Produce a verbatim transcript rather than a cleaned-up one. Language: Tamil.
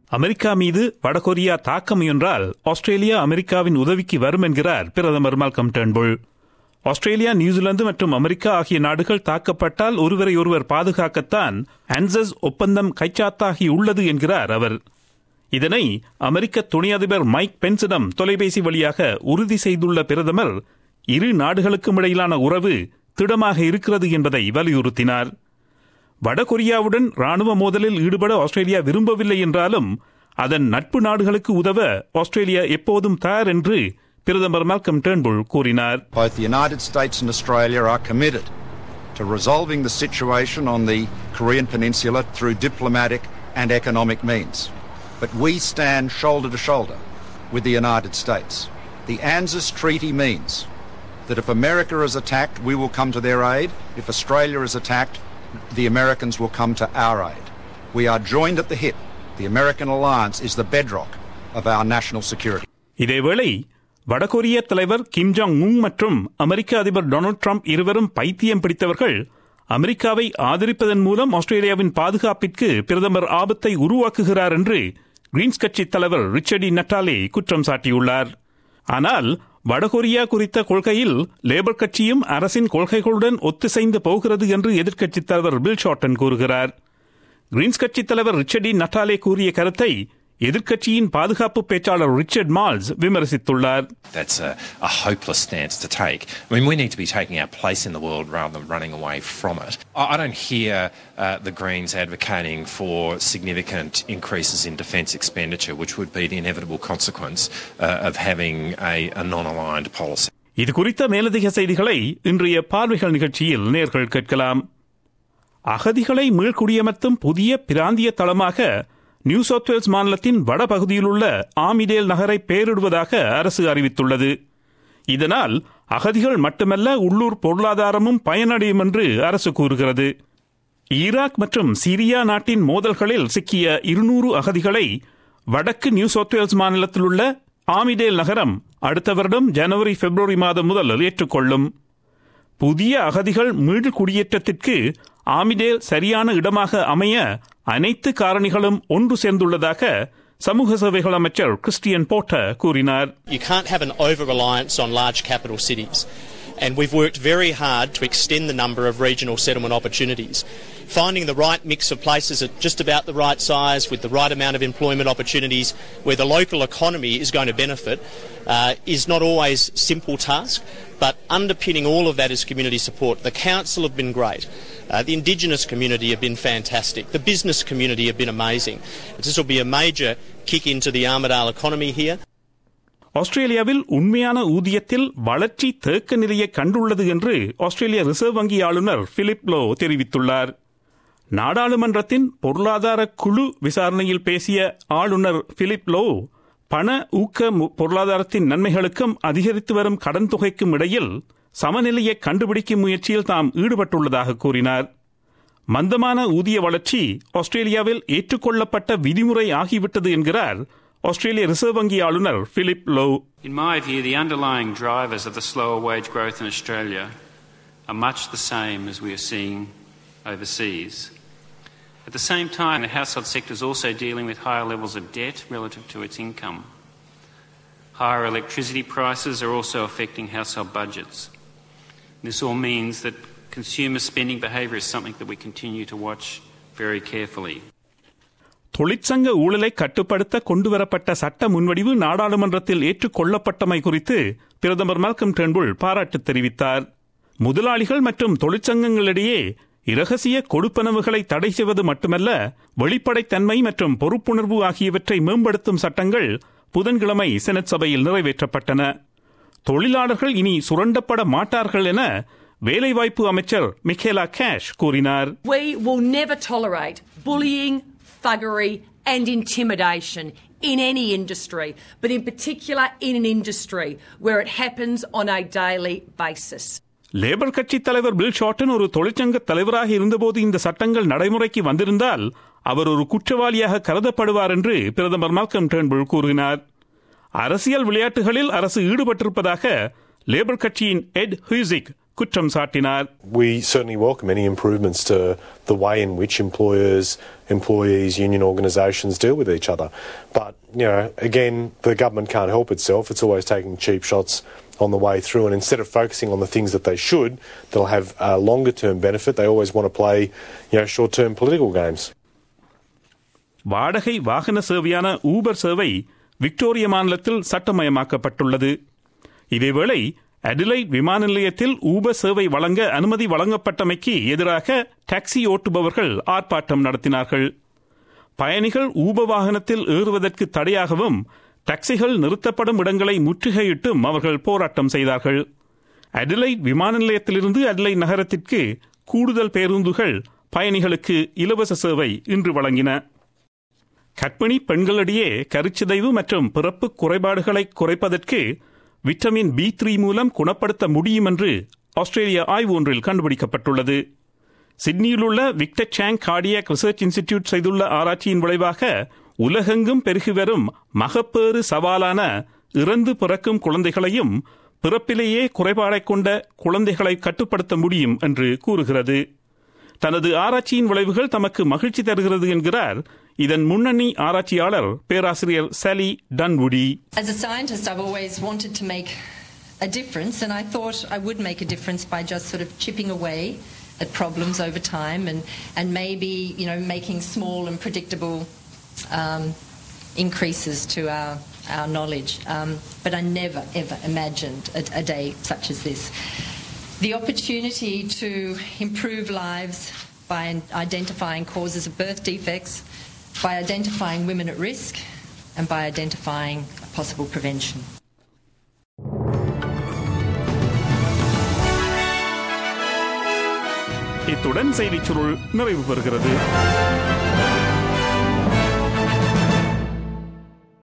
அமெரிக்கா மீது வடகொரியா தாக்க முயன்றால் ஆஸ்திரேலியா அமெரிக்காவின் உதவிக்கு வரும் என்கிறார் பிரதமர் மால்கம் டர்ன்புல். ஆஸ்திரேலியா, நியூசிலாந்து மற்றும் அமெரிக்கா ஆகிய நாடுகள் தாக்கப்பட்டால் ஒருவரை ஒருவர் பாதுகாக்கத்தான் ஆன்சஸ் ஒப்பந்தம் கைச்சாத்தாகி உள்ளது என்கிறார் அவர். இதனை அமெரிக்க துணை அதிபர் மைக் பென்ஸிடம் தொலைபேசி வழியாக உறுதி செய்துள்ள பிரதமர் இரு நாடுகளுக்கும் இடையிலான உறவு திடமாக இருக்கிறது என்பதை வலியுறுத்தினார். வடகொரியாவுடன் ராணுவ மோதலில் ஈடுபட ஆஸ்திரேலியா விரும்பவில்லை என்றாலும் அதன் நட்பு நாடுகளுக்கு உதவ ஆஸ்திரேலியா எப்போதும் தயார் என்று பிரதமர் மால்கம் டர்ன்புல் கூறினார். Both the United States and Australia are committed to resolving the situation on the Korean Peninsula through diplomatic and economic means. But we stand shoulder to shoulder with the United States. The ANZUS Treaty means that if America is attacked, we will come to their aid. If Australia is attacked, the Americans will come to our aid. We are joined at the hip. The American alliance is the bedrock of our national security. இதேவேளை வடகொரிய தலைவர் கிம் ஜாங் உன் மற்றும் அமெரிக்க அதிபர் டொனால்ட் ட்ரம்ப் இருவரும் பைத்தியம் பிடித்தவர்கள் அமெரிக்காவை ஆதரிப்பதன் மூலம் ஆஸ்திரேலியாவின் பாதுகாப்பிற்கு பிரதமர் ஆபத்தை உருவாக்குகிறார் என்று கிரீன்ஸ் கட்சி தலைவர் ரிச்சர்ட் நட்டாலே குற்றம் சாட்டியுள்ளார். ஆனால் வடகொரியா குறித்த கொள்கையில் லேபர் கட்சியும் அரசின் கொள்கைகளுடன் ஒத்திசைந்து போகிறது என்று எதிர்க்கட்சித் தலைவர் பில் ஷார்டன் கூறுகிறார். கிரீன்ஸ் கட்சித் தலைவர் ரிச்சர்ட் நட்டாலே கூறிய கருத்தை எதிர்க்கட்சியின் பாதுகாப்பு பேச்சாளர் ரிச்சர்ட் மால்ஸ் விமர்சித்துள்ளார். That's a, a hopeless stance to take. I mean, we need to be taking our place in the world rather than running away from it. I don't hear uh, the Greens advocating for significant increases in defence expenditure, which would be the inevitable consequence uh, of having a, a non-aligned policy. இது குறித்த மேலதிக செய்திகளை இன்றைய பார்வைகள் நிகழ்ச்சியில் நேர்கள் கேட்கலாம். அகதிகளை மீள்குடியமர்த்தும் புதிய பிராந்திய தளமாக நியூ சவுத் வேல்ஸ் மாநிலத்தின் வடபகுதியில் உள்ள ஆமிடேல் நகரை பெயரிடுவதாக அரசு அறிவித்துள்ளது. இதனால் அகதிகள் மட்டுமல்ல, உள்ளூர் பொருளாதாரமும் பயனடையும் என்று அரசு கூறுகிறது. ஈராக் மற்றும் சிரியா நாட்டின் மோதல்களில் சிக்கிய இருநூறு அகதிகளை வடக்கு நியூ சவுத் வேல்ஸ் மாநிலத்தில் உள்ள ஆமிடேல் நகரம் அடுத்த வருடம் ஜனவரி பிப்ரவரி மாதம் முதல் ஏற்றுக்கொள்ளும். புதிய அகதிகள் மீள் குடியேற்றத்திற்கு ஆமிடேல் சரியான இடமாக அமைய அனைத்து காரணிகளும் ஒன்று சேர்ந்துள்ளதாக சமூக சேவைகள் அமைச்சர் கிறிஸ்டியன் போர்ட்டர் கூறினார். You can't have an over-reliance on large capital cities. And we've worked very hard to extend the number of regional settlement opportunities. Finding the right mix of places at just about the right size with the right amount of employment opportunities where the local economy is going to benefit uh, is not always a simple task, but underpinning all of that is community support. The council have been great. Uh, the Indigenous community have been fantastic. The business community have been amazing. This will be a major kick into the Armidale economy here. ஆஸ்திரேலியாவில் உண்மையான ஊதியத்தில் வளர்ச்சி தேக்க நிலையை கண்டுள்ளது என்று ஆஸ்திரேலிய ரிசர்வ் வங்கி ஆளுநர் பிலிப் லோ தெரிவித்துள்ளார். நாடாளுமன்றத்தின் பொருளாதார குழு விசாரணையில் பேசிய ஆளுநர் பிலிப் லோ, பண ஊக்க பொருளாதாரத்தின் நன்மைகளுக்கும் அதிகரித்து வரும் கடன் தொகைக்கும் இடையில் சமநிலையை கண்டுபிடிக்கும் முயற்சியில் தாம் ஈடுபட்டுள்ளதாக கூறினார். மந்தமான ஊதிய வளர்ச்சி ஆஸ்திரேலியாவில் ஏற்றுக்கொள்ளப்பட்ட விதிமுறை ஆகிவிட்டது என்கிறார் ஆஸ்திரேலிய ரிசர்வ் வங்கி ஆளுநர் Philip Lowe. In my view, the underlying drivers of the slower wage growth in Australia are much the same as we are seeing overseas. At the same time, the household sector is also dealing with higher levels of debt relative to its income. Higher electricity prices are also affecting household budgets. This all means that consumer spending behaviour is something that we continue to watch very carefully. தொழிற்சங்க ஊழலை கட்டுப்படுத்த கொண்டுவரப்பட்ட சட்ட முன்வடிவு நாடாளுமன்றத்தில் ஏற்றுக்கொள்ளப்பட்டமை குறித்து பிரதமர் மால்கம் டர்ன்புல் பாராட்டு தெரிவித்தார். முதலாளிகள் மற்றும் தொழிற்சங்கங்களிடையே இரகசிய கொடுப்பனவுகளை தடை செய்வது மட்டுமல்ல, வெளிப்படைத்தன்மை மற்றும் பொறுப்புணர்வு ஆகியவற்றை மேம்படுத்தும் சட்டங்கள் புதன்கிழமை செனட் சபையில் நிறைவேற்றப்பட்டன. தொழிலாளர்கள் இனி சுரண்டப்பட மாட்டார்கள் என வேலைவாய்ப்பு அமைச்சர் மிக்கேலா கேஷ் கூறினார். We will never tolerate bullying, thuggery and intimidation in any industry, but in particular in an industry where it happens on a daily basis. Labor கட்சி தலைவர் பில் ஷார்டன் ஒரு தொழிற்சங்க தலைவராக இருந்தபோது இந்த சட்டங்கள் நடைமுறைக்கு வந்திருந்தால் அவர் ஒரு குற்றவாளியாக கருதப்படுவார் என்று பிரதமர் மால்கம் டர்ன்புல் கூறினார். அரசியல் விளையாட்டுகளில் அரசு ஈடுபட்டிருப்பதாக லேபர் கட்சியின் எட் ஹியூசிக் குற்றம் சாட்டினார். We certainly welcome any improvements to the way in which employers, employees, union organisations deal with each other. But, you know, again, the government can't help itself. It's always taking cheap shots on the way through, and instead of focusing on the things that they should, they'll have a longer term benefit. They always want to play, you know, short term political games. வாடகை வாகன சேவையான ஊபர் சேவை விக்டோரிய மாநிலத்தில் சட்டமயமாக்கப்பட்டுள்ளது. இதேவேளை அடிலைட் விமான நிலையத்தில் ஊபர் சேவை வழங்க அனுமதி வழங்கப்பட்டமைக்கு எதிராக டாக்ஸி ஓட்டுபவர்கள் ஆர்ப்பாட்டம் நடத்தினார்கள். பயணிகள் ஊபர் வாகனத்தில் ஏறுவதற்கு தடையாகவும் டாக்ஸிகள் நிறுத்தப்படும் இடங்களை முற்றுகையிட்டும் அவர்கள் போராட்டம் செய்தார்கள். அடிலைட் விமான நிலையத்திலிருந்து அடிலைட் நகரத்திற்கு கூடுதல் பேருந்துகள் பயணிகளுக்கு இலவச சேவை இன்று வழங்கின. கர்ப்பிணி பெண்களிடையே கருச்சிதைவு மற்றும் பிறப்பு குறைபாடுகளை குறைப்பதற்கு விட்டமின் பி த்ரீ மூலம் குணப்படுத்த முடியும் என்று ஆஸ்திரேலிய ஆய்வு ஒன்றில் கண்டுபிடிக்கப்பட்டுள்ளது. சிட்னியில் உள்ள Victor Chang Cardiac Research Institute செய்துள்ள ஆராய்ச்சியின் விளைவாக உலகெங்கும் பெருகி வரும் மகப்பேறு சவாலான இறந்து பிறக்கும் குழந்தைகளையும் பிறப்பிலேயே குறைபாடை கொண்ட குழந்தைகளை கட்டுப்படுத்த முடியும் என்று கூறுகிறது. தனது ஆராய்ச்சியின் விளைவுகள் தமக்கு மகிழ்ச்சி தருகிறது என்கிறார் இதன் முன்னணி ஆராய்ச்சியாளர் பேராசிரியர் சாலி டன்வுடி. As a scientist, I've always wanted to make a difference, and I thought I would make a difference by just sort of chipping away at problems over time, and and maybe, you know, making small and predictable um, increases to our our knowledge. Um, but I never ever imagined a, a day such as this. The opportunity to improve lives by identifying causes of birth defects, by identifying women at risk, and by identifying possible prevention. இத்துடன் செய்திச் சுருள் நிறைவு பெறுகிறது.